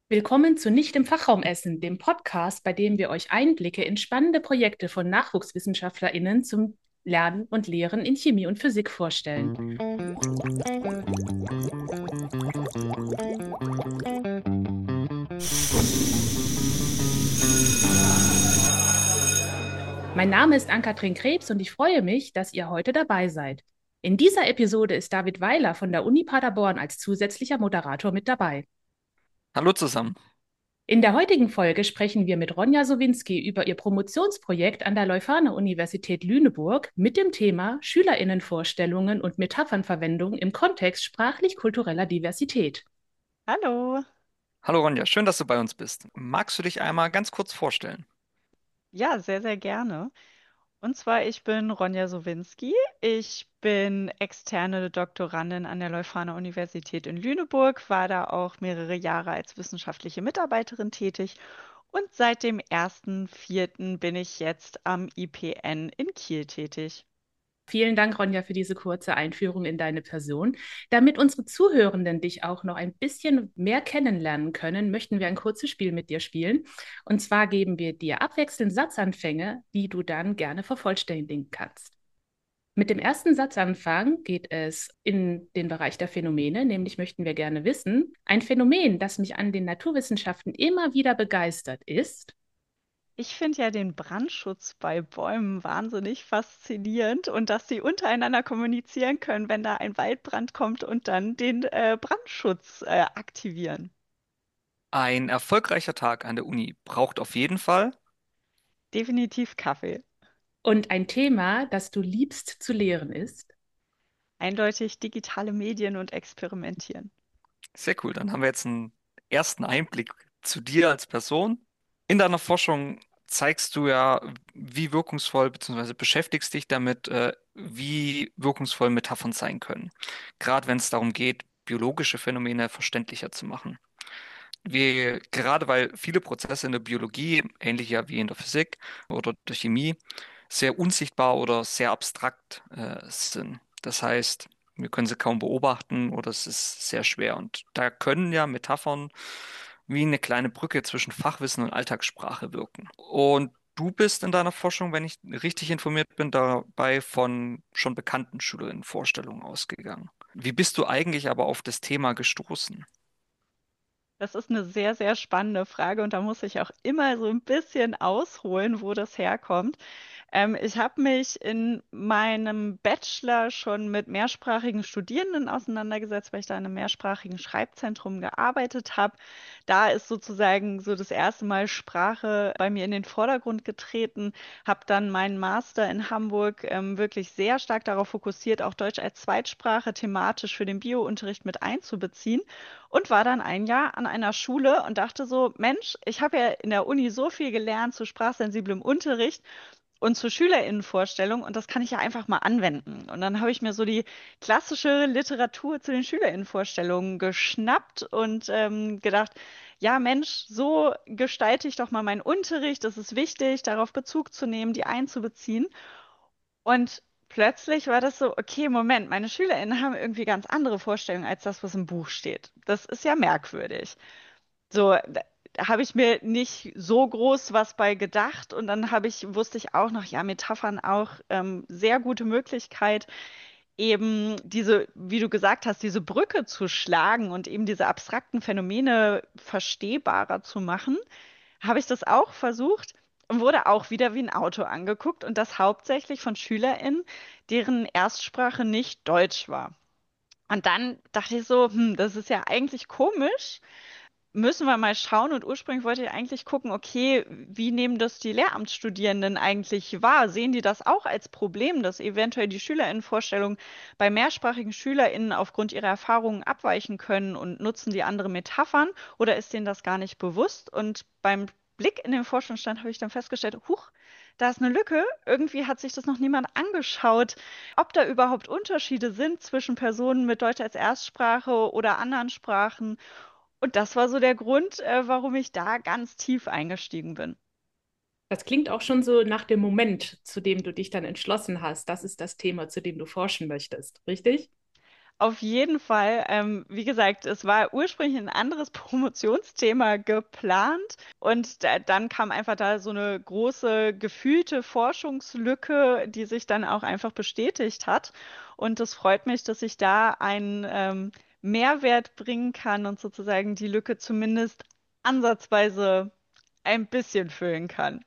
Willkommen zu Nicht im Fachraum Essen, dem Podcast, bei dem wir euch Einblicke in spannende Projekte von NachwuchswissenschaftlerInnen zum Lernen und Lehren in Chemie und Physik vorstellen. Mein Name ist Ann-Kathrin Krebs und ich freue mich, dass ihr heute dabei seid. In dieser Episode ist David Weiler von der Uni Paderborn als zusätzlicher Moderator mit dabei. Hallo zusammen. In der heutigen Folge sprechen wir mit Ronja Sowinski über ihr Promotionsprojekt an der Leuphana-Universität Lüneburg mit dem Thema SchülerInnenvorstellungen und Metaphernverwendung im Kontext sprachlich-kultureller Diversität. Hallo. Hallo Ronja, schön, dass du bei uns bist. Magst du dich einmal ganz kurz vorstellen? Ja, sehr, sehr gerne. Und zwar, ich bin Ronja Sowinski. Ich bin externe Doktorandin an der Leuphana Universität in Lüneburg, war da auch mehrere Jahre als wissenschaftliche Mitarbeiterin tätig und seit dem 1.4. bin ich jetzt am IPN in Kiel tätig. Vielen Dank, Ronja, für diese kurze Einführung in deine Person. Damit unsere Zuhörenden dich auch noch ein bisschen mehr kennenlernen können, möchten wir ein kurzes Spiel mit dir spielen. Und zwar geben wir dir abwechselnd Satzanfänge, die du dann gerne vervollständigen kannst. Mit dem ersten Satzanfang geht es in den Bereich der Phänomene, nämlich möchten wir gerne wissen, ein Phänomen, das mich an den Naturwissenschaften immer wieder begeistert, ist. Ich finde ja den Brandschutz bei Bäumen wahnsinnig faszinierend und dass sie untereinander kommunizieren können, wenn da ein Waldbrand kommt und dann den Brandschutz aktivieren. Ein erfolgreicher Tag an der Uni braucht auf jeden Fall. Definitiv Kaffee. Und ein Thema, das du liebst zu lehren, ist. Eindeutig digitale Medien und Experimentieren. Sehr cool, dann haben wir jetzt einen ersten Einblick zu dir als Person. In deiner Forschung zeigst du ja, wie wirkungsvoll, beziehungsweise beschäftigst dich damit, wie wirkungsvoll Metaphern sein können. Gerade wenn es darum geht, biologische Phänomene verständlicher zu machen. Gerade weil viele Prozesse in der Biologie, ähnlich ja wie in der Physik oder der Chemie, sehr unsichtbar oder sehr abstrakt sind. Das heißt, wir können sie kaum beobachten oder es ist sehr schwer. Und da können ja Metaphern wie eine kleine Brücke zwischen Fachwissen und Alltagssprache wirken. Und du bist in deiner Forschung, wenn ich richtig informiert bin, dabei von schon bekannten Schülerinnenvorstellungen ausgegangen. Wie bist du eigentlich aber auf das Thema gestoßen? Das ist eine sehr, sehr spannende Frage und da muss ich auch immer so ein bisschen ausholen, wo das herkommt. Ich habe mich in meinem Bachelor schon mit mehrsprachigen Studierenden auseinandergesetzt, weil ich da in einem mehrsprachigen Schreibzentrum gearbeitet habe. Da ist sozusagen so das erste Mal Sprache bei mir in den Vordergrund getreten, habe dann meinen Master in Hamburg wirklich sehr stark darauf fokussiert, auch Deutsch als Zweitsprache thematisch für den Biounterricht mit einzubeziehen und war dann ein Jahr an einer Schule und dachte so, Mensch, ich habe ja in der Uni so viel gelernt zu sprachsensiblem Unterricht und zur Schülerinnenvorstellung und das kann ich ja einfach mal anwenden. Und dann habe ich mir so die klassische Literatur zu den Schülerinnenvorstellungen geschnappt und gedacht, ja Mensch, so gestalte ich doch mal meinen Unterricht. Das ist wichtig, darauf Bezug zu nehmen, die einzubeziehen. Und plötzlich war das so, okay, Moment, meine SchülerInnen haben irgendwie ganz andere Vorstellungen als das, was im Buch steht. Das ist ja merkwürdig. So, da habe ich mir nicht so groß was bei gedacht und dann wusste ich auch noch, ja, Metaphern auch sehr gute Möglichkeit, eben diese, wie du gesagt hast, diese Brücke zu schlagen und eben diese abstrakten Phänomene verstehbarer zu machen. Habe ich das auch versucht und wurde auch wieder wie ein Auto angeguckt und das hauptsächlich von SchülerInnen, deren Erstsprache nicht Deutsch war. Und dann dachte ich so, das ist ja eigentlich komisch, müssen wir mal schauen. Und ursprünglich wollte ich eigentlich gucken, okay, wie nehmen das die Lehramtsstudierenden eigentlich wahr? Sehen die das auch als Problem, dass eventuell die SchülerInnenvorstellungen bei mehrsprachigen SchülerInnen aufgrund ihrer Erfahrungen abweichen können und nutzen die andere Metaphern? Oder ist denen das gar nicht bewusst? Und beim Blick in den Forschungsstand habe ich dann festgestellt, huch, da ist eine Lücke. Irgendwie hat sich das noch niemand angeschaut, ob da überhaupt Unterschiede sind zwischen Personen mit Deutsch als Erstsprache oder anderen Sprachen. Und das war so der Grund, warum ich da ganz tief eingestiegen bin. Das klingt auch schon so nach dem Moment, zu dem du dich dann entschlossen hast. Das ist das Thema, zu dem du forschen möchtest, richtig? Auf jeden Fall. Wie gesagt, es war ursprünglich ein anderes Promotionsthema geplant und dann kam einfach da so eine große gefühlte Forschungslücke, die sich dann auch einfach bestätigt hat. Und es freut mich, dass ich da einen Mehrwert bringen kann und sozusagen die Lücke zumindest ansatzweise ein bisschen füllen kann.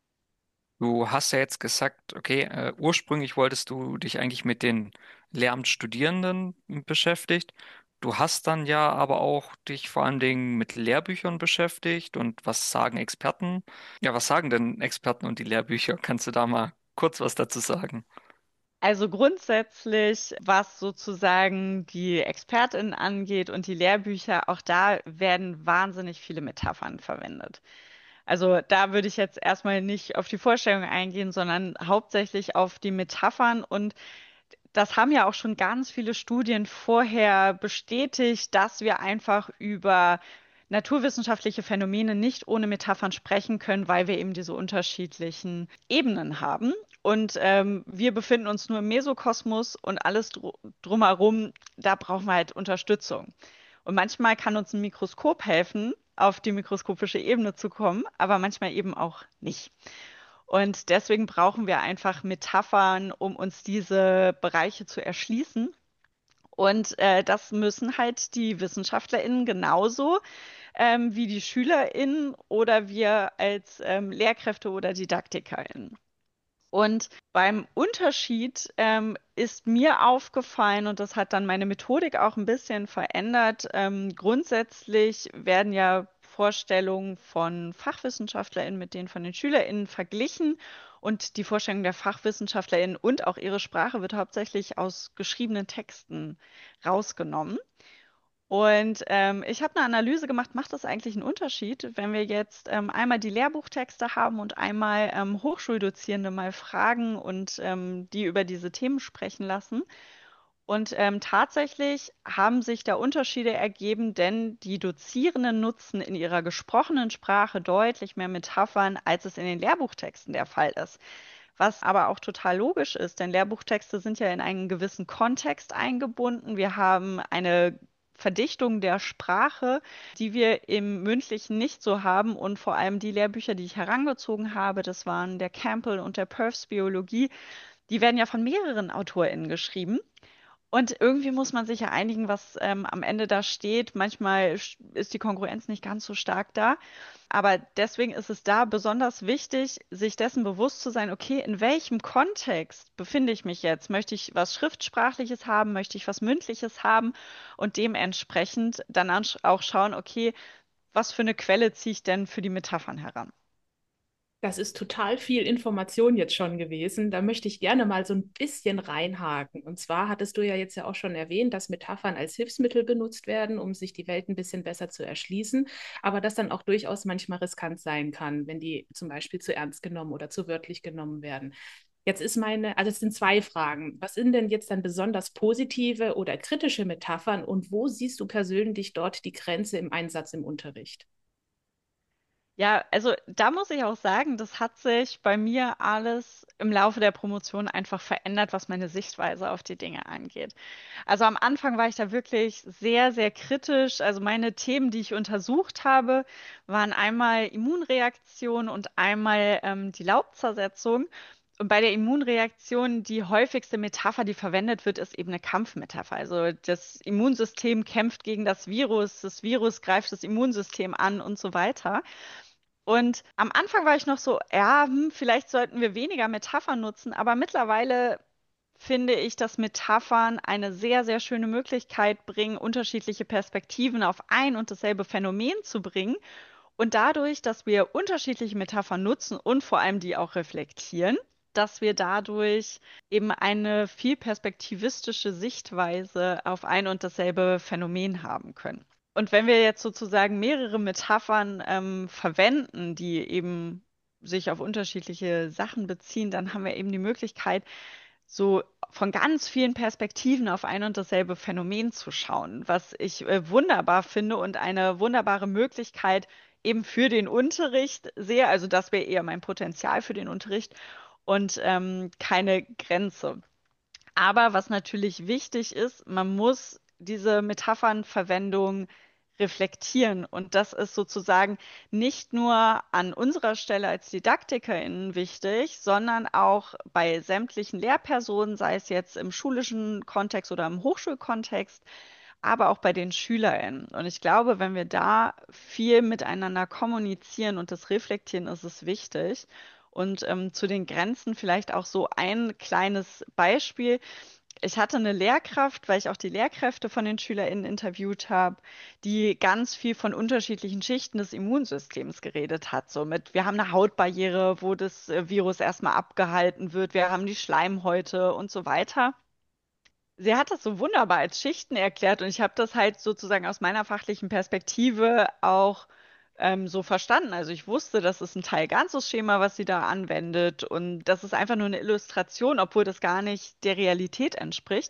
Du hast ja jetzt gesagt, okay, ursprünglich wolltest du dich eigentlich mit den Lehramtsstudierenden beschäftigt. Du hast dann ja aber auch dich vor allen Dingen mit Lehrbüchern beschäftigt. Und was sagen Experten? Ja, was sagen denn Experten und die Lehrbücher? Kannst du da mal kurz was dazu sagen? Also grundsätzlich, was sozusagen die ExpertInnen angeht und die Lehrbücher, auch da werden wahnsinnig viele Metaphern verwendet. Also da würde ich jetzt erstmal nicht auf die Vorstellung eingehen, sondern hauptsächlich auf die Metaphern. Und das haben ja auch schon ganz viele Studien vorher bestätigt, dass wir einfach über naturwissenschaftliche Phänomene nicht ohne Metaphern sprechen können, weil wir eben diese unterschiedlichen Ebenen haben. Und wir befinden uns nur im Mesokosmos und alles drumherum, da brauchen wir halt Unterstützung. Und manchmal kann uns ein Mikroskop helfen, auf die mikroskopische Ebene zu kommen, aber manchmal eben auch nicht. Und deswegen brauchen wir einfach Metaphern, um uns diese Bereiche zu erschließen. Und das müssen halt die WissenschaftlerInnen genauso wie die SchülerInnen oder wir als Lehrkräfte oder DidaktikerInnen. Und beim Unterschied ist mir aufgefallen, und das hat dann meine Methodik auch ein bisschen verändert, grundsätzlich werden ja Vorstellungen von FachwissenschaftlerInnen mit denen von den SchülerInnen verglichen. Und die Vorstellung der FachwissenschaftlerInnen und auch ihre Sprache wird hauptsächlich aus geschriebenen Texten rausgenommen. Und ich habe eine Analyse gemacht, macht das eigentlich einen Unterschied, wenn wir jetzt einmal die Lehrbuchtexte haben und einmal Hochschuldozierende mal fragen und die über diese Themen sprechen lassen? Und tatsächlich haben sich da Unterschiede ergeben, denn die Dozierenden nutzen in ihrer gesprochenen Sprache deutlich mehr Metaphern, als es in den Lehrbuchtexten der Fall ist. Was aber auch total logisch ist, denn Lehrbuchtexte sind ja in einen gewissen Kontext eingebunden. Wir haben eine Verdichtung der Sprache, die wir im Mündlichen nicht so haben. Und vor allem die Lehrbücher, die ich herangezogen habe, das waren der Campbell und der Peirce Biologie, die werden ja von mehreren AutorInnen geschrieben. Und irgendwie muss man sich ja einigen, was am Ende da steht. Manchmal ist die Kongruenz nicht ganz so stark da. Aber deswegen ist es da besonders wichtig, sich dessen bewusst zu sein, okay, in welchem Kontext befinde ich mich jetzt? Möchte ich was Schriftsprachliches haben? Möchte ich was Mündliches haben? Und dementsprechend dann auch schauen, okay, was für eine Quelle ziehe ich denn für die Metaphern heran? Das ist total viel Information jetzt schon gewesen. Da möchte ich gerne mal so ein bisschen reinhaken. Und zwar hattest du ja jetzt ja auch schon erwähnt, dass Metaphern als Hilfsmittel benutzt werden, um sich die Welt ein bisschen besser zu erschließen, aber das dann auch durchaus manchmal riskant sein kann, wenn die zum Beispiel zu ernst genommen oder zu wörtlich genommen werden. Jetzt ist also es sind zwei Fragen. Was sind denn jetzt dann besonders positive oder kritische Metaphern und wo siehst du persönlich dort die Grenze im Einsatz im Unterricht? Ja, also da muss ich auch sagen, das hat sich bei mir alles im Laufe der Promotion einfach verändert, was meine Sichtweise auf die Dinge angeht. Also am Anfang war ich da wirklich sehr, sehr kritisch. Also meine Themen, die ich untersucht habe, waren einmal Immunreaktion und einmal die Laubzersetzung. Und bei der Immunreaktion, die häufigste Metapher, die verwendet wird, ist eben eine Kampfmetapher. Also das Immunsystem kämpft gegen das Virus greift das Immunsystem an und so weiter. Und am Anfang war ich noch so, ja, vielleicht sollten wir weniger Metaphern nutzen, aber mittlerweile finde ich, dass Metaphern eine sehr, sehr schöne Möglichkeit bringen, unterschiedliche Perspektiven auf ein und dasselbe Phänomen zu bringen. Und dadurch, dass wir unterschiedliche Metaphern nutzen und vor allem die auch reflektieren, dass wir dadurch eben eine viel perspektivistische Sichtweise auf ein und dasselbe Phänomen haben können. Und wenn wir jetzt sozusagen mehrere Metaphern verwenden, die eben sich auf unterschiedliche Sachen beziehen, dann haben wir eben die Möglichkeit, so von ganz vielen Perspektiven auf ein und dasselbe Phänomen zu schauen, was ich wunderbar finde und eine wunderbare Möglichkeit eben für den Unterricht sehe. Also das wäre eher mein Potenzial für den Unterricht und keine Grenze. Aber was natürlich wichtig ist, man muss diese Metaphernverwendung reflektieren. Und das ist sozusagen nicht nur an unserer Stelle als DidaktikerInnen wichtig, sondern auch bei sämtlichen Lehrpersonen, sei es jetzt im schulischen Kontext oder im Hochschulkontext, aber auch bei den SchülerInnen. Und ich glaube, wenn wir da viel miteinander kommunizieren und das reflektieren, ist es wichtig. Und zu den Grenzen vielleicht auch so ein kleines Beispiel. Ich hatte eine Lehrkraft, weil ich auch die Lehrkräfte von den SchülerInnen interviewt habe, die ganz viel von unterschiedlichen Schichten des Immunsystems geredet hat. So mit, wir haben eine Hautbarriere, wo das Virus erstmal abgehalten wird, wir haben die Schleimhäute und so weiter. Sie hat das so wunderbar als Schichten erklärt und ich habe das halt sozusagen aus meiner fachlichen Perspektive auch so verstanden. Also ich wusste, das ist ein Teil ganzes Schema, was sie da anwendet und das ist einfach nur eine Illustration, obwohl das gar nicht der Realität entspricht.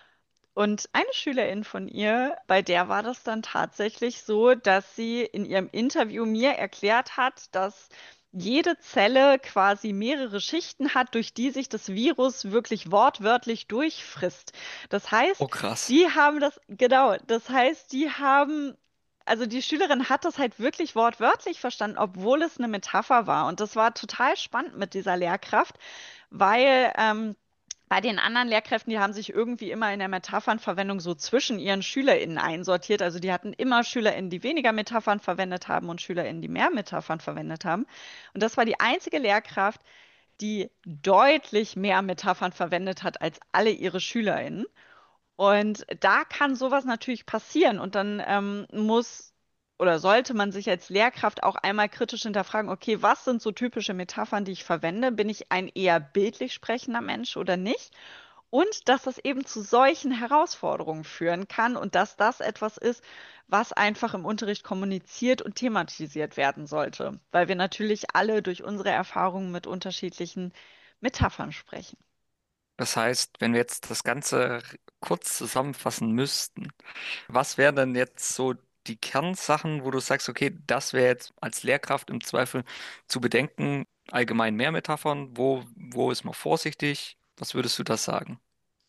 Und eine Schülerin von ihr, bei der war das dann tatsächlich so, dass sie in ihrem Interview mir erklärt hat, dass jede Zelle quasi mehrere Schichten hat, durch die sich das Virus wirklich wortwörtlich durchfrisst. Das Oh, heißt, krass. die haben das, genau, das heißt, die haben, also die Schülerin hat das halt wirklich wortwörtlich verstanden, obwohl es eine Metapher war. Und das war total spannend mit dieser Lehrkraft, weil bei den anderen Lehrkräften, die haben sich irgendwie immer in der Metaphernverwendung so zwischen ihren SchülerInnen einsortiert. Also die hatten immer SchülerInnen, die weniger Metaphern verwendet haben und SchülerInnen, die mehr Metaphern verwendet haben. Und das war die einzige Lehrkraft, die deutlich mehr Metaphern verwendet hat als alle ihre SchülerInnen. Und da kann sowas natürlich passieren. Und dann muss oder sollte man sich als Lehrkraft auch einmal kritisch hinterfragen, okay, was sind so typische Metaphern, die ich verwende? Bin ich ein eher bildlich sprechender Mensch oder nicht? Und dass es eben zu solchen Herausforderungen führen kann und dass das etwas ist, was einfach im Unterricht kommuniziert und thematisiert werden sollte, weil wir natürlich alle durch unsere Erfahrungen mit unterschiedlichen Metaphern sprechen. Das heißt, wenn wir jetzt das Ganze kurz zusammenfassen müssten, was wären denn jetzt so die Kernsachen, wo du sagst, okay, das wäre jetzt als Lehrkraft im Zweifel zu bedenken, allgemein mehr Metaphern, wo ist man vorsichtig? Was würdest du da sagen?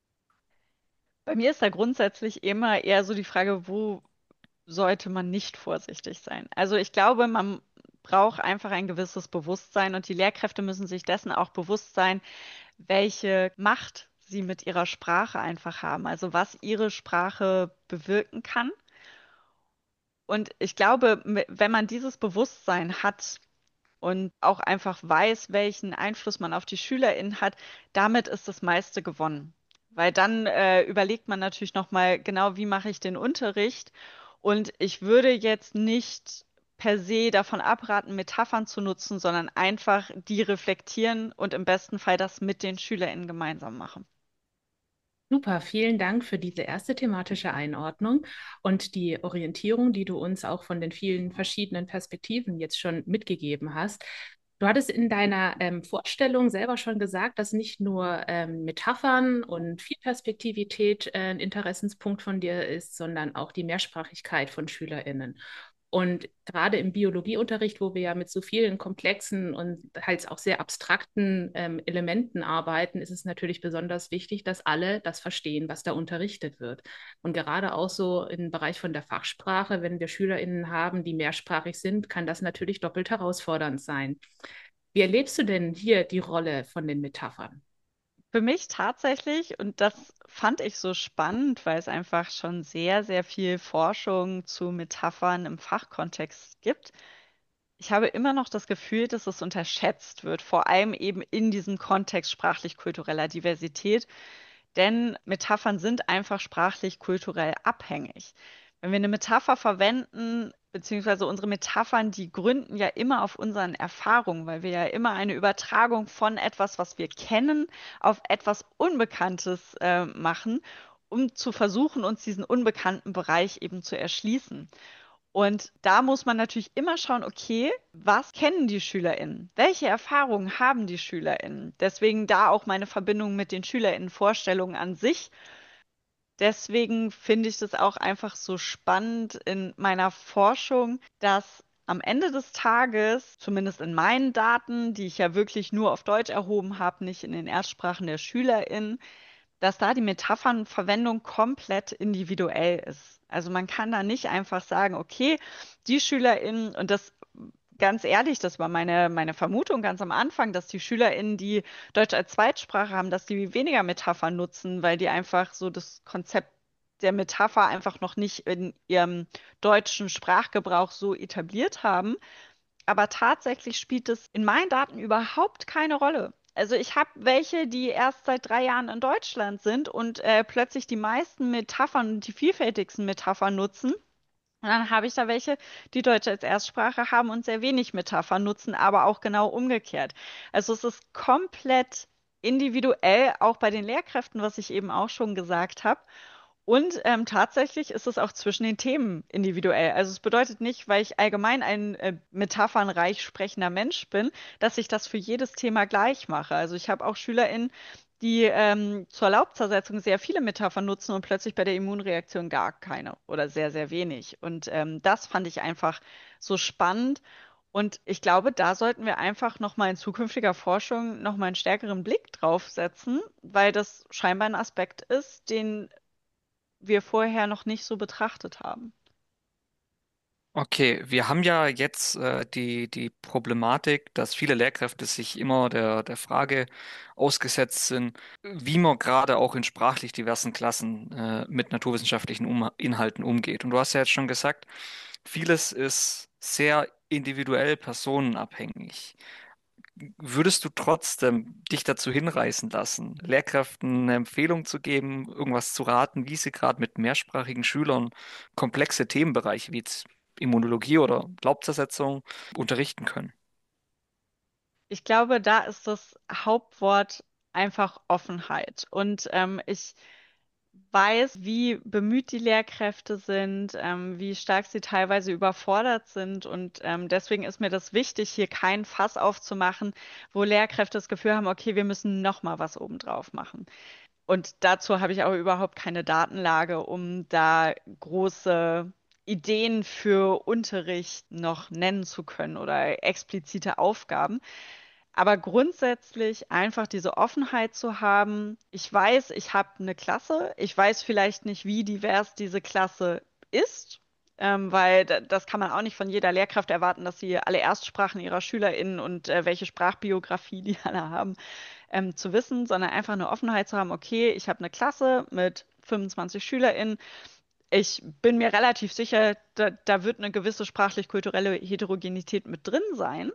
Bei mir ist da grundsätzlich immer eher so die Frage, wo sollte man nicht vorsichtig sein? Also ich glaube, man braucht einfach ein gewisses Bewusstsein und die Lehrkräfte müssen sich dessen auch bewusst sein, welche Macht sie mit ihrer Sprache einfach haben, also was ihre Sprache bewirken kann. Und ich glaube, wenn man dieses Bewusstsein hat und auch einfach weiß, welchen Einfluss man auf die SchülerInnen hat, damit ist das meiste gewonnen. Weil dann überlegt man natürlich nochmal genau, wie mache ich den Unterricht. Und ich würde jetzt nicht per se davon abraten, Metaphern zu nutzen, sondern einfach die reflektieren und im besten Fall das mit den SchülerInnen gemeinsam machen. Super, vielen Dank für diese erste thematische Einordnung und die Orientierung, die du uns auch von den vielen verschiedenen Perspektiven jetzt schon mitgegeben hast. Du hattest in deiner Vorstellung selber schon gesagt, dass nicht nur Metaphern und Vielperspektivität ein Interessenspunkt von dir ist, sondern auch die Mehrsprachigkeit von SchülerInnen. Und gerade im Biologieunterricht, wo wir ja mit so vielen komplexen und halt auch sehr abstrakten Elementen arbeiten, ist es natürlich besonders wichtig, dass alle das verstehen, was da unterrichtet wird. Und gerade auch so im Bereich von der Fachsprache, wenn wir SchülerInnen haben, die mehrsprachig sind, kann das natürlich doppelt herausfordernd sein. Wie erlebst du denn hier die Rolle von den Metaphern? Für mich tatsächlich, und das fand ich so spannend, weil es einfach schon sehr, sehr viel Forschung zu Metaphern im Fachkontext gibt. Ich habe immer noch das Gefühl, dass es unterschätzt wird, vor allem eben in diesem Kontext sprachlich-kultureller Diversität, denn Metaphern sind einfach sprachlich-kulturell abhängig. Wenn wir eine Metapher verwenden, beziehungsweise unsere Metaphern, die gründen ja immer auf unseren Erfahrungen, weil wir ja immer eine Übertragung von etwas, was wir kennen, auf etwas Unbekanntes machen, um zu versuchen, uns diesen unbekannten Bereich eben zu erschließen. Und da muss man natürlich immer schauen, okay, was kennen die SchülerInnen? Welche Erfahrungen haben die SchülerInnen? Deswegen da auch meine Verbindung mit den SchülerInnen-Vorstellungen an sich. Deswegen finde ich das auch einfach so spannend in meiner Forschung, dass am Ende des Tages, zumindest in meinen Daten, die ich ja wirklich nur auf Deutsch erhoben habe, nicht in den Erstsprachen der SchülerInnen, dass da die Metaphernverwendung komplett individuell ist. Also man kann da nicht einfach sagen, okay, die SchülerInnen, und das ganz ehrlich, das war meine Vermutung ganz am Anfang, dass die SchülerInnen, die Deutsch als Zweitsprache haben, dass die weniger Metaphern nutzen, weil die einfach so das Konzept der Metapher einfach noch nicht in ihrem deutschen Sprachgebrauch so etabliert haben. Aber tatsächlich spielt es in meinen Daten überhaupt keine Rolle. Also ich habe welche, die erst seit 3 Jahren in Deutschland sind und plötzlich die meisten Metaphern und die vielfältigsten Metaphern nutzen. Und dann habe ich da welche, die Deutsch als Erstsprache haben und sehr wenig Metaphern nutzen, aber auch genau umgekehrt. Also es ist komplett individuell, auch bei den Lehrkräften, was ich eben auch schon gesagt habe. Und tatsächlich ist es auch zwischen den Themen individuell. Also es bedeutet nicht, weil ich allgemein ein metaphernreich sprechender Mensch bin, dass ich das für jedes Thema gleich mache. Also ich habe auch SchülerInnen, die zur Laubzersetzung sehr viele Metaphern nutzen und plötzlich bei der Immunreaktion gar keine oder sehr, sehr wenig. Und das fand ich einfach so spannend. Und ich glaube, da sollten wir einfach nochmal in zukünftiger Forschung nochmal einen stärkeren Blick drauf setzen, weil das scheinbar ein Aspekt ist, den wir vorher noch nicht so betrachtet haben. Okay, wir haben ja jetzt die Problematik, dass viele Lehrkräfte sich immer der Frage ausgesetzt sind, wie man gerade auch in sprachlich diversen Klassen mit naturwissenschaftlichen Inhalten umgeht. Und du hast ja jetzt schon gesagt, vieles ist sehr individuell personenabhängig. Würdest du trotzdem dich dazu hinreißen lassen, Lehrkräften eine Empfehlung zu geben, irgendwas zu raten, wie sie gerade mit mehrsprachigen Schülern komplexe Themenbereiche wie jetzt Immunologie oder Laubzersetzung unterrichten können? Ich glaube, da ist das Hauptwort einfach Offenheit. Und ich weiß, wie bemüht die Lehrkräfte sind, wie stark sie teilweise überfordert sind. Und deswegen ist mir das wichtig, hier kein Fass aufzumachen, wo Lehrkräfte das Gefühl haben, okay, wir müssen noch mal was obendrauf machen. Und dazu habe ich auch überhaupt keine Datenlage, um da große Ideen für Unterricht noch nennen zu können oder explizite Aufgaben. Aber grundsätzlich einfach diese Offenheit zu haben. Ich weiß, ich habe eine Klasse. Ich weiß vielleicht nicht, wie divers diese Klasse ist, weil das kann man auch nicht von jeder Lehrkraft erwarten, dass sie alle Erstsprachen ihrer SchülerInnen und welche Sprachbiografie die alle haben, zu wissen, sondern einfach eine Offenheit zu haben. Okay, ich habe eine Klasse mit 25 SchülerInnen. Ich bin mir relativ sicher, da wird eine gewisse sprachlich-kulturelle Heterogenität mit drin sein.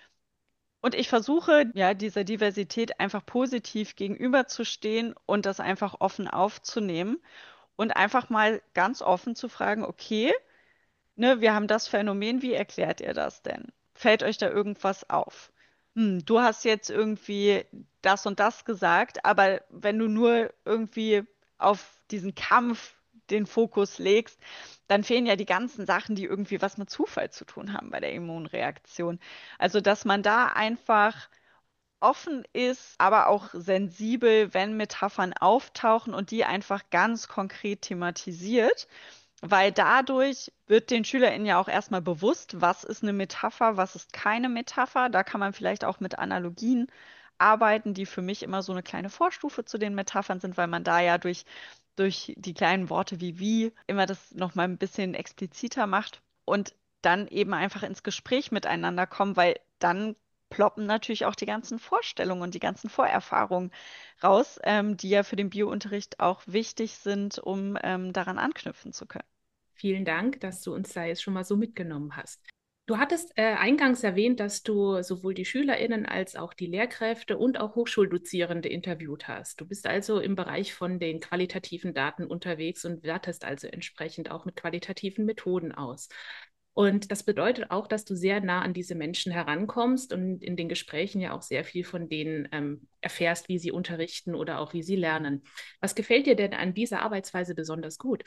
Und ich versuche, ja, dieser Diversität einfach positiv gegenüberzustehen und das einfach offen aufzunehmen und einfach mal ganz offen zu fragen, okay, ne, wir haben das Phänomen, wie erklärt ihr das denn? Fällt euch da irgendwas auf? Du hast jetzt irgendwie das und das gesagt, aber wenn du nur irgendwie auf diesen Kampf den Fokus legst, dann fehlen ja die ganzen Sachen, die irgendwie was mit Zufall zu tun haben bei der Immunreaktion. Also, dass man da einfach offen ist, aber auch sensibel, wenn Metaphern auftauchen und die einfach ganz konkret thematisiert, weil dadurch wird den SchülerInnen ja auch erstmal bewusst, was ist eine Metapher, was ist keine Metapher. Da kann man vielleicht auch mit Analogien arbeiten, die für mich immer so eine kleine Vorstufe zu den Metaphern sind, weil man da ja durch die kleinen Worte wie immer das nochmal ein bisschen expliziter macht und dann eben einfach ins Gespräch miteinander kommen, weil dann ploppen natürlich auch die ganzen Vorstellungen und die ganzen Vorerfahrungen raus, die ja für den Biounterricht auch wichtig sind, um daran anknüpfen zu können. Vielen Dank, dass du uns da jetzt schon mal so mitgenommen hast. Du hattest eingangs erwähnt, dass du sowohl die SchülerInnen als auch die Lehrkräfte und auch Hochschuldozierende interviewt hast. Du bist also im Bereich von den qualitativen Daten unterwegs und wertest also entsprechend auch mit qualitativen Methoden aus. Und das bedeutet auch, dass du sehr nah an diese Menschen herankommst und in den Gesprächen ja auch sehr viel von denen erfährst, wie sie unterrichten oder auch wie sie lernen. Was gefällt dir denn an dieser Arbeitsweise besonders gut?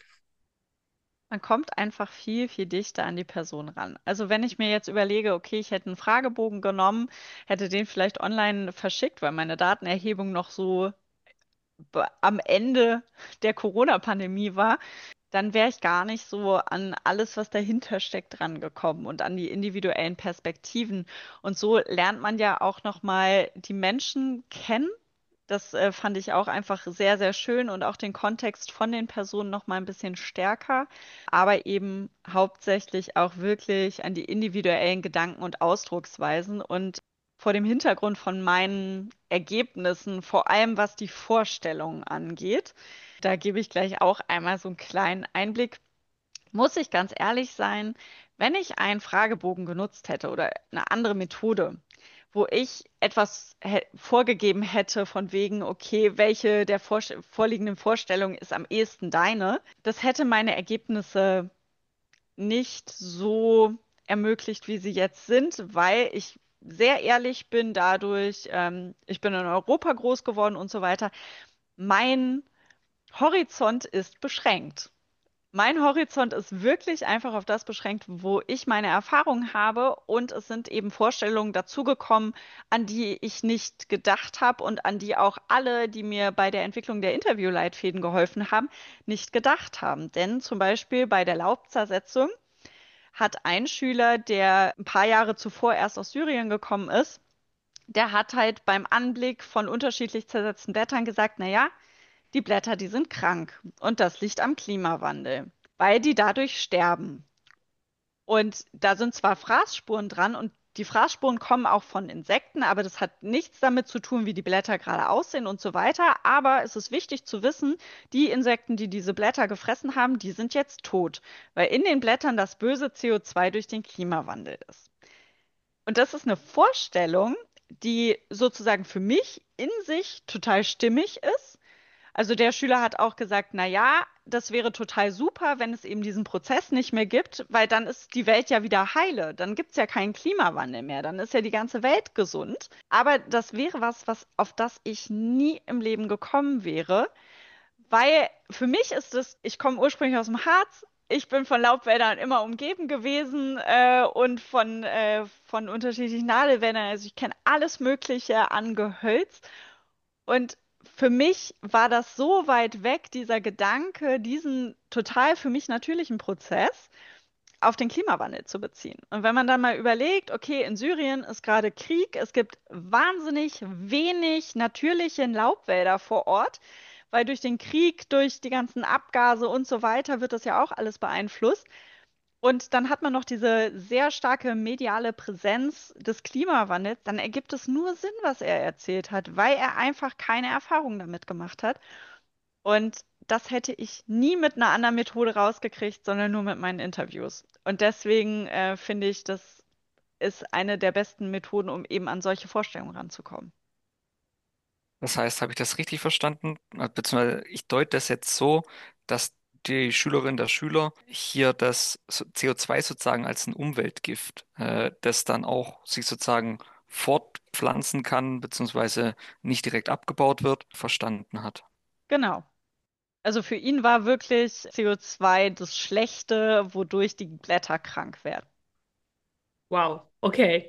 Man kommt einfach viel, viel dichter an die Person ran. Also wenn ich mir jetzt überlege, okay, ich hätte einen Fragebogen genommen, hätte den vielleicht online verschickt, weil meine Datenerhebung noch so am Ende der Corona-Pandemie war, dann wäre ich gar nicht so an alles, was dahinter steckt, rangekommen und an die individuellen Perspektiven. Und so lernt man ja auch noch mal die Menschen kennen Das fand ich auch einfach sehr, sehr schön und auch den Kontext von den Personen noch mal ein bisschen stärker, aber eben hauptsächlich auch wirklich an die individuellen Gedanken und Ausdrucksweisen und vor dem Hintergrund von meinen Ergebnissen, vor allem was die Vorstellung angeht. Da gebe ich gleich auch einmal so einen kleinen Einblick. Muss ich ganz ehrlich sein, wenn ich einen Fragebogen genutzt hätte oder eine andere Methode, wo ich etwas vorgegeben hätte von wegen, okay, welche der vorliegenden Vorstellungen ist am ehesten deine, das hätte meine Ergebnisse nicht so ermöglicht, wie sie jetzt sind, weil ich sehr ehrlich bin dadurch, ich bin in Europa groß geworden und so weiter. Mein Horizont ist beschränkt. Mein Horizont ist wirklich einfach auf das beschränkt, wo ich meine Erfahrungen habe und es sind eben Vorstellungen dazugekommen, an die ich nicht gedacht habe und an die auch alle, die mir bei der Entwicklung der Interviewleitfäden geholfen haben, nicht gedacht haben. Denn zum Beispiel bei der Laubzersetzung hat ein Schüler, der ein paar Jahre zuvor erst aus Syrien gekommen ist, der hat halt beim Anblick von unterschiedlich zersetzten Blättern gesagt, naja, die Blätter, die sind krank und das liegt am Klimawandel, weil die dadurch sterben. Und da sind zwar Fraßspuren dran und die Fraßspuren kommen auch von Insekten, aber das hat nichts damit zu tun, wie die Blätter gerade aussehen und so weiter. Aber es ist wichtig zu wissen, die Insekten, die diese Blätter gefressen haben, die sind jetzt tot, weil in den Blättern das böse CO2 durch den Klimawandel ist. Und das ist eine Vorstellung, die sozusagen für mich in sich total stimmig ist. Also der Schüler hat auch gesagt, na ja, das wäre total super, wenn es eben diesen Prozess nicht mehr gibt, weil dann ist die Welt ja wieder heile. Dann gibt es ja keinen Klimawandel mehr. Dann ist ja die ganze Welt gesund. Aber das wäre was, auf das ich nie im Leben gekommen wäre, weil für mich ist es, ich komme ursprünglich aus dem Harz. Ich bin von Laubwäldern immer umgeben gewesen und von unterschiedlichen Nadelwäldern. Also ich kenne alles Mögliche an Gehölz. Und für mich war das so weit weg, dieser Gedanke, diesen total für mich natürlichen Prozess auf den Klimawandel zu beziehen. Und wenn man dann mal überlegt, okay, in Syrien ist gerade Krieg, es gibt wahnsinnig wenig natürliche Laubwälder vor Ort, weil durch den Krieg, durch die ganzen Abgase und so weiter wird das ja auch alles beeinflusst. Und dann hat man noch diese sehr starke mediale Präsenz des Klimawandels. Dann ergibt es nur Sinn, was er erzählt hat, weil er einfach keine Erfahrung damit gemacht hat. Und das hätte ich nie mit einer anderen Methode rausgekriegt, sondern nur mit meinen Interviews. Und deswegen finde ich, das ist eine der besten Methoden, um eben an solche Vorstellungen ranzukommen. Das heißt, habe ich das richtig verstanden? Beziehungsweise ich deute das jetzt so, dass die Schülerin, der Schüler hier das CO2 sozusagen als ein Umweltgift, das dann auch sich sozusagen fortpflanzen kann, beziehungsweise nicht direkt abgebaut wird, verstanden hat. Genau. Also für ihn war wirklich CO2 das Schlechte, wodurch die Blätter krank werden. Wow, okay.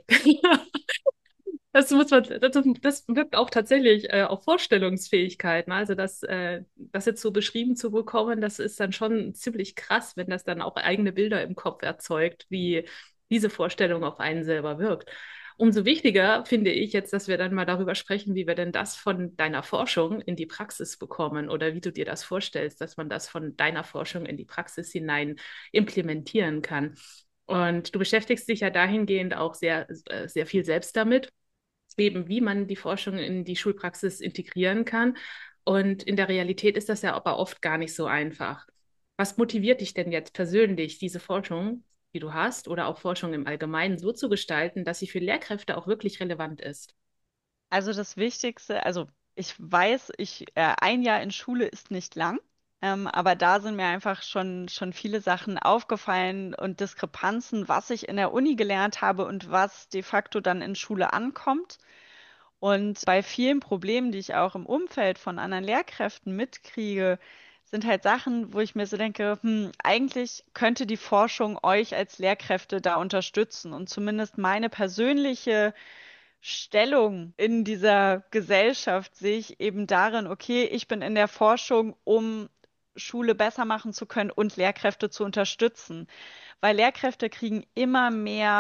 Das wirkt auch tatsächlich auf Vorstellungsfähigkeit. Ne? Also das jetzt so beschrieben zu bekommen, das ist dann schon ziemlich krass, wenn das dann auch eigene Bilder im Kopf erzeugt, wie diese Vorstellung auf einen selber wirkt. Umso wichtiger finde ich jetzt, dass wir dann mal darüber sprechen, wie wir denn das von deiner Forschung in die Praxis bekommen oder wie du dir das vorstellst, dass man das von deiner Forschung in die Praxis hinein implementieren kann. Und du beschäftigst dich ja dahingehend auch sehr viel selbst damit, eben wie man die Forschung in die Schulpraxis integrieren kann. Und in der Realität ist das ja aber oft gar nicht so einfach. Was motiviert dich denn jetzt persönlich, diese Forschung, die du hast, oder auch Forschung im Allgemeinen so zu gestalten, dass sie für Lehrkräfte auch wirklich relevant ist? Also das Wichtigste, also ich weiß, ein Jahr in Schule ist nicht lang, aber da sind mir einfach schon viele Sachen aufgefallen und Diskrepanzen, was ich in der Uni gelernt habe und was de facto dann in Schule ankommt. Und bei vielen Problemen, die ich auch im Umfeld von anderen Lehrkräften mitkriege, sind halt Sachen, wo ich mir so denke, eigentlich könnte die Forschung euch als Lehrkräfte da unterstützen und zumindest meine persönliche Stellung in dieser Gesellschaft sehe ich eben darin, okay, ich bin in der Forschung, um Schule besser machen zu können und Lehrkräfte zu unterstützen, weil Lehrkräfte kriegen immer mehr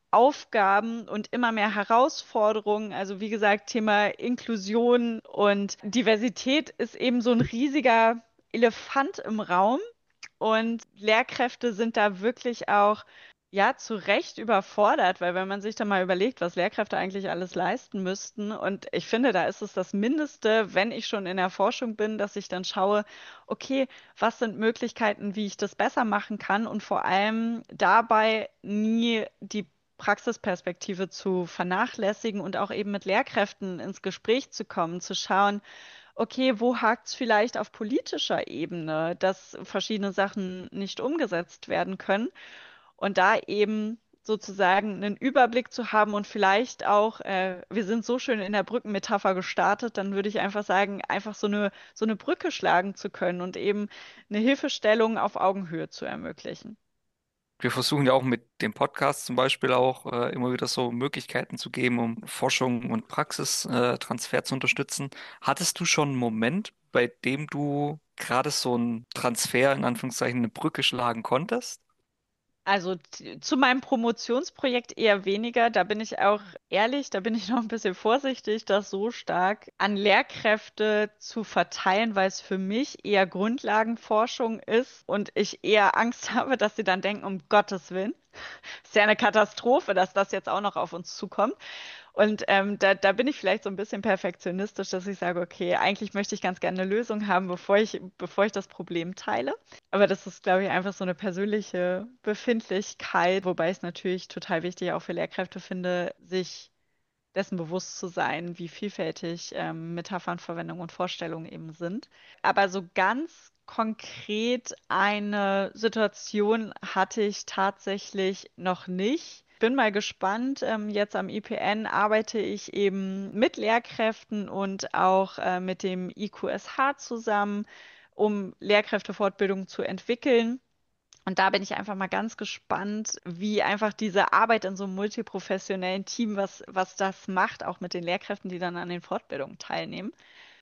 Aufgaben und immer mehr Herausforderungen. Also wie gesagt, Thema Inklusion und Diversität ist eben so ein riesiger Elefant im Raum. Und Lehrkräfte sind da wirklich auch, ja, zu Recht überfordert, weil wenn man sich dann mal überlegt, was Lehrkräfte eigentlich alles leisten müssten, und ich finde, da ist es das Mindeste, wenn ich schon in der Forschung bin, dass ich dann schaue, okay, was sind Möglichkeiten, wie ich das besser machen kann und vor allem dabei nie die Praxisperspektive zu vernachlässigen und auch eben mit Lehrkräften ins Gespräch zu kommen, zu schauen, okay, wo hakt es vielleicht auf politischer Ebene, dass verschiedene Sachen nicht umgesetzt werden können und da eben sozusagen einen Überblick zu haben und vielleicht auch, wir sind so schön in der Brückenmetapher gestartet, dann würde ich einfach sagen, einfach so eine Brücke schlagen zu können und eben eine Hilfestellung auf Augenhöhe zu ermöglichen. Wir versuchen ja auch mit dem Podcast zum Beispiel auch immer wieder so Möglichkeiten zu geben, um Forschung und Praxistransfer zu unterstützen. Hattest du schon einen Moment, bei dem du gerade so einen Transfer in Anführungszeichen eine Brücke schlagen konntest? Also zu meinem Promotionsprojekt eher weniger. Da bin ich auch ehrlich, da bin ich noch ein bisschen vorsichtig, das so stark an Lehrkräfte zu verteilen, weil es für mich eher Grundlagenforschung ist und ich eher Angst habe, dass sie dann denken, um Gottes Willen, ist ja eine Katastrophe, dass das jetzt auch noch auf uns zukommt. Und da bin ich vielleicht so ein bisschen perfektionistisch, dass ich sage, okay, eigentlich möchte ich ganz gerne eine Lösung haben, bevor ich das Problem teile. Aber das ist, glaube ich, einfach so eine persönliche Befindlichkeit, wobei ich es natürlich total wichtig auch für Lehrkräfte finde, sich dessen bewusst zu sein, wie vielfältig Metaphernverwendung und Vorstellungen eben sind. Aber so ganz konkret eine Situation hatte ich tatsächlich noch nicht. Bin mal gespannt. Jetzt am IPN arbeite ich eben mit Lehrkräften und auch mit dem IQSH zusammen, um Lehrkräftefortbildung zu entwickeln. Und da bin ich einfach mal ganz gespannt, wie einfach diese Arbeit in so einem multiprofessionellen Team, was das macht, auch mit den Lehrkräften, die dann an den Fortbildungen teilnehmen.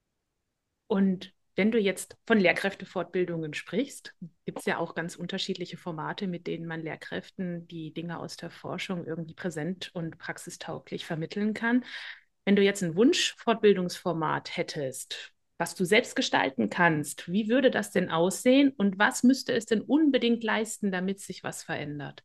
Und wenn du jetzt von Lehrkräftefortbildungen sprichst, gibt es ja auch ganz unterschiedliche Formate, mit denen man Lehrkräften die Dinge aus der Forschung irgendwie präsent und praxistauglich vermitteln kann. Wenn du jetzt ein Wunschfortbildungsformat hättest, was du selbst gestalten kannst, wie würde das denn aussehen und was müsste es denn unbedingt leisten, damit sich was verändert?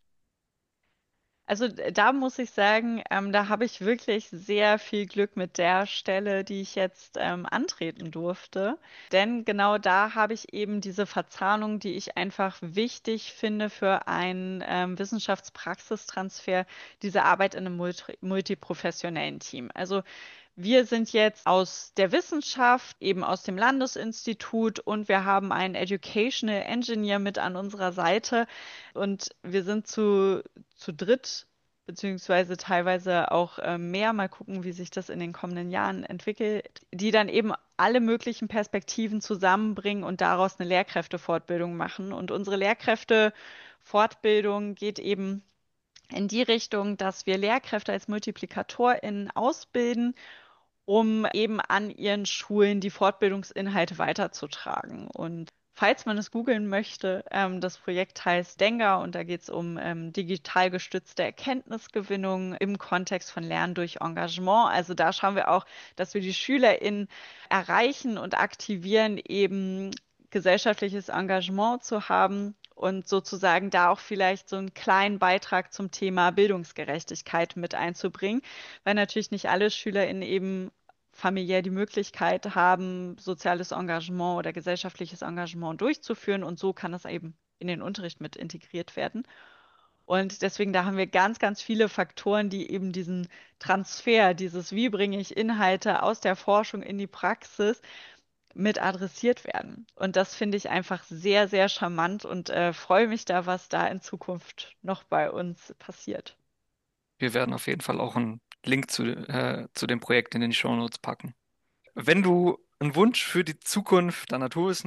Also da muss ich sagen, da habe ich wirklich sehr viel Glück mit der Stelle, die ich jetzt antreten durfte. Denn genau da habe ich eben diese Verzahnung, die ich einfach wichtig finde für einen Wissenschaftspraxistransfer, diese Arbeit in einem multiprofessionellen Team. Also wir sind jetzt aus der Wissenschaft, eben aus dem Landesinstitut und wir haben einen Educational Engineer mit an unserer Seite und wir sind zu dritt, beziehungsweise teilweise auch mehr. Mal gucken, wie sich das in den kommenden Jahren entwickelt, die dann eben alle möglichen Perspektiven zusammenbringen und daraus eine Lehrkräftefortbildung machen. Und unsere Lehrkräftefortbildung geht eben in die Richtung, dass wir Lehrkräfte als MultiplikatorInnen ausbilden, um eben an ihren Schulen die Fortbildungsinhalte weiterzutragen. Und falls man es googeln möchte, das Projekt heißt Denga und da geht es um digital gestützte Erkenntnisgewinnung im Kontext von Lernen durch Engagement. Also da schauen wir auch, dass wir die SchülerInnen erreichen und aktivieren, eben gesellschaftliches Engagement zu haben und sozusagen da auch vielleicht so einen kleinen Beitrag zum Thema Bildungsgerechtigkeit mit einzubringen, weil natürlich nicht alle SchülerInnen eben familiär die Möglichkeit haben, soziales Engagement oder gesellschaftliches Engagement durchzuführen und so kann das eben in den Unterricht mit integriert werden. Und deswegen, da haben wir ganz, ganz viele Faktoren, die eben diesen Transfer, dieses wie bringe ich Inhalte aus der Forschung in die Praxis mit adressiert werden. Und das finde ich einfach sehr, sehr charmant und freue mich da, was da in Zukunft noch bei uns passiert. Wir werden auf jeden Fall auch einen Link zu dem Projekt in den Shownotes packen. Wenn du einen Wunsch für die Zukunft der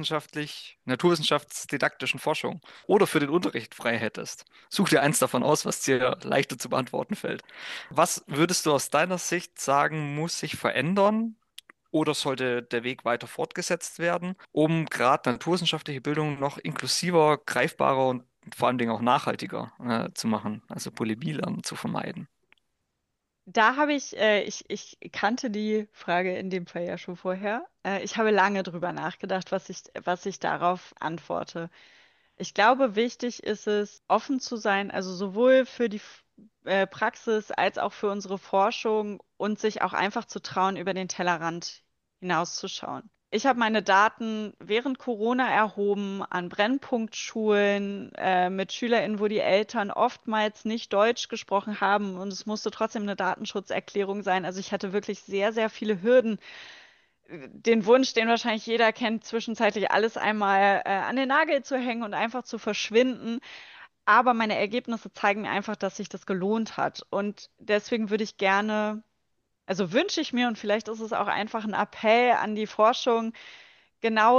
naturwissenschaftsdidaktischen Forschung oder für den Unterricht frei hättest, such dir eins davon aus, was dir leichter zu beantworten fällt. Was würdest du aus deiner Sicht sagen, muss sich verändern oder sollte der Weg weiter fortgesetzt werden, um gerade naturwissenschaftliche Bildung noch inklusiver, greifbarer und vor allen Dingen auch nachhaltiger zu machen, also Bulimie zu vermeiden? Da habe ich kannte die Frage in dem Fall ja schon vorher. Ich habe lange drüber nachgedacht, was ich darauf antworte. Ich glaube, wichtig ist es, offen zu sein, also sowohl für die Praxis als auch für unsere Forschung und sich auch einfach zu trauen, über den Tellerrand hinauszuschauen. Ich habe meine Daten während Corona erhoben an Brennpunktschulen mit SchülerInnen, wo die Eltern oftmals nicht Deutsch gesprochen haben und es musste trotzdem eine Datenschutzerklärung sein. Also ich hatte wirklich sehr, sehr viele Hürden, den Wunsch, den wahrscheinlich jeder kennt, zwischenzeitlich alles einmal an den Nagel zu hängen und einfach zu verschwinden. Aber meine Ergebnisse zeigen mir einfach, dass sich das gelohnt hat. Und deswegen würde ich gerne, also wünsche ich mir, und vielleicht ist es auch einfach ein Appell an die Forschung, genau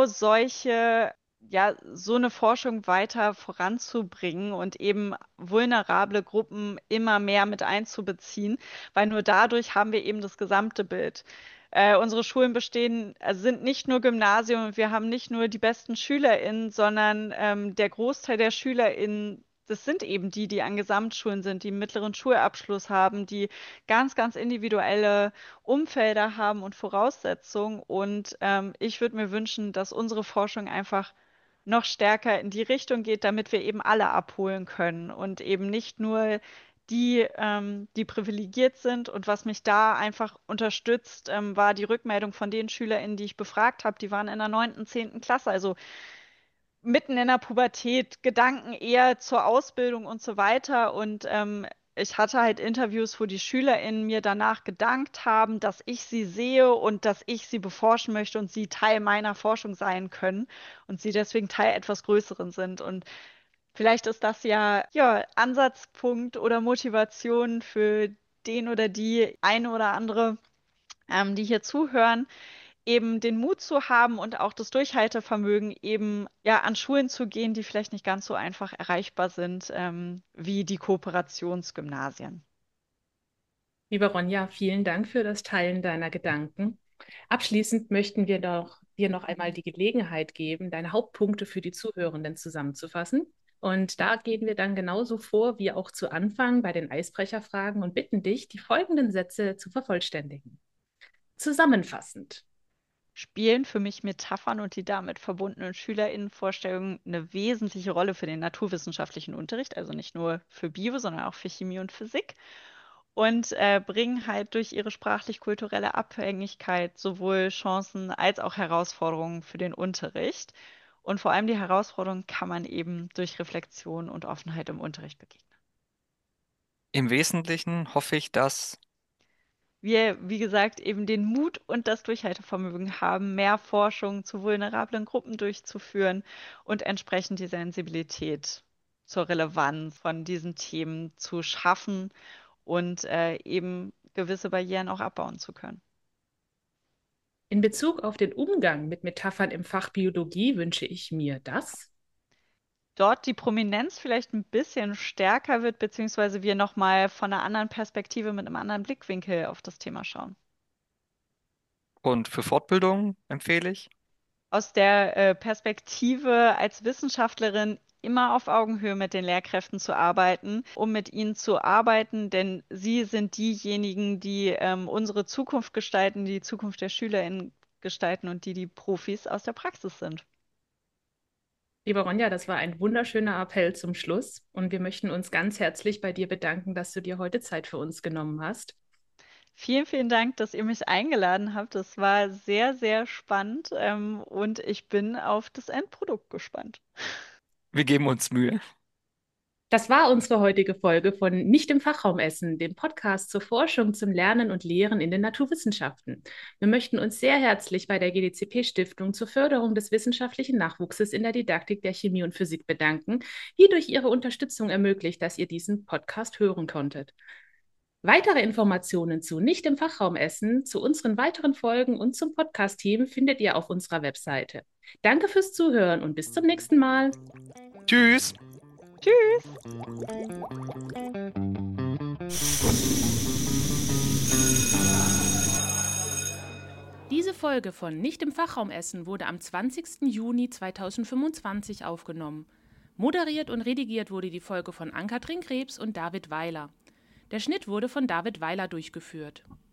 so eine Forschung weiter voranzubringen und eben vulnerable Gruppen immer mehr mit einzubeziehen, weil nur dadurch haben wir eben das gesamte Bild. Unsere Schulen sind nicht nur Gymnasium und wir haben nicht nur die besten SchülerInnen, sondern der Großteil der SchülerInnen, das sind eben die, die an Gesamtschulen sind, die einen mittleren Schulabschluss haben, die ganz, ganz individuelle Umfelder haben und Voraussetzungen. Und ich würde mir wünschen, dass unsere Forschung einfach noch stärker in die Richtung geht, damit wir eben alle abholen können und eben nicht nur die privilegiert sind. Und was mich da einfach unterstützt, war die Rückmeldung von den SchülerInnen, die ich befragt habe. Die waren in der 9., 10. Klasse, also mitten in der Pubertät, Gedanken eher zur Ausbildung und so weiter. Und ich hatte halt Interviews, wo die SchülerInnen mir danach gedankt haben, dass ich sie sehe und dass ich sie beforschen möchte und sie Teil meiner Forschung sein können und sie deswegen Teil etwas Größeren sind. Und vielleicht ist das ja Ansatzpunkt oder Motivation für den oder die eine oder andere, die hier zuhören, eben den Mut zu haben und auch das Durchhaltevermögen, eben ja an Schulen zu gehen, die vielleicht nicht ganz so einfach erreichbar sind, wie die Kooperationsgymnasien. Liebe Ronja, vielen Dank für das Teilen deiner Gedanken. Abschließend möchten wir dir noch einmal die Gelegenheit geben, deine Hauptpunkte für die Zuhörenden zusammenzufassen. Und da gehen wir dann genauso vor wie auch zu Anfang bei den Eisbrecherfragen und bitten dich, die folgenden Sätze zu vervollständigen. Zusammenfassend. Spielen für mich Metaphern und die damit verbundenen SchülerInnenvorstellungen eine wesentliche Rolle für den naturwissenschaftlichen Unterricht, also nicht nur für Bio, sondern auch für Chemie und Physik. Und bringen halt durch ihre sprachlich-kulturelle Abhängigkeit sowohl Chancen als auch Herausforderungen für den Unterricht. Und vor allem die Herausforderungen kann man eben durch Reflexion und Offenheit im Unterricht begegnen. Im Wesentlichen hoffe ich, dass Wir, wie gesagt, eben den Mut und das Durchhaltevermögen haben, mehr Forschung zu vulnerablen Gruppen durchzuführen und entsprechend die Sensibilität zur Relevanz von diesen Themen zu schaffen und eben gewisse Barrieren auch abbauen zu können. In Bezug auf den Umgang mit Metaphern im Fach Biologie wünsche ich mir, dass Dort die Prominenz vielleicht ein bisschen stärker wird, beziehungsweise wir nochmal von einer anderen Perspektive mit einem anderen Blickwinkel auf das Thema schauen. und für Fortbildung empfehle ich. Aus der Perspektive als Wissenschaftlerin immer auf Augenhöhe mit den Lehrkräften zu arbeiten, um mit ihnen zu arbeiten, denn sie sind diejenigen, die unsere Zukunft gestalten, die Zukunft der SchülerInnen gestalten und die Profis aus der Praxis sind. Liebe Ronja, das war ein wunderschöner Appell zum Schluss und wir möchten uns ganz herzlich bei dir bedanken, dass du dir heute Zeit für uns genommen hast. Vielen, vielen Dank, dass ihr mich eingeladen habt. Das war sehr, sehr spannend, und ich bin auf das Endprodukt gespannt. Wir geben uns Mühe. Das war unsere heutige Folge von Nicht im Fachraum essen, dem Podcast zur Forschung, zum Lernen und Lehren in den Naturwissenschaften. Wir möchten uns sehr herzlich bei der GDCP-Stiftung zur Förderung des wissenschaftlichen Nachwuchses in der Didaktik der Chemie und Physik bedanken, die durch ihre Unterstützung ermöglicht, dass ihr diesen Podcast hören konntet. Weitere Informationen zu Nicht im Fachraum essen, zu unseren weiteren Folgen und zum Podcast-Team findet ihr auf unserer Webseite. Danke fürs Zuhören und bis zum nächsten Mal. Tschüss. Tschüss! Diese Folge von Nicht im Fachraum essen wurde am 20. Juni 2025 aufgenommen. Moderiert und redigiert wurde die Folge von Ann-Kathrin Krebs und David Weiler. Der Schnitt wurde von David Weiler durchgeführt.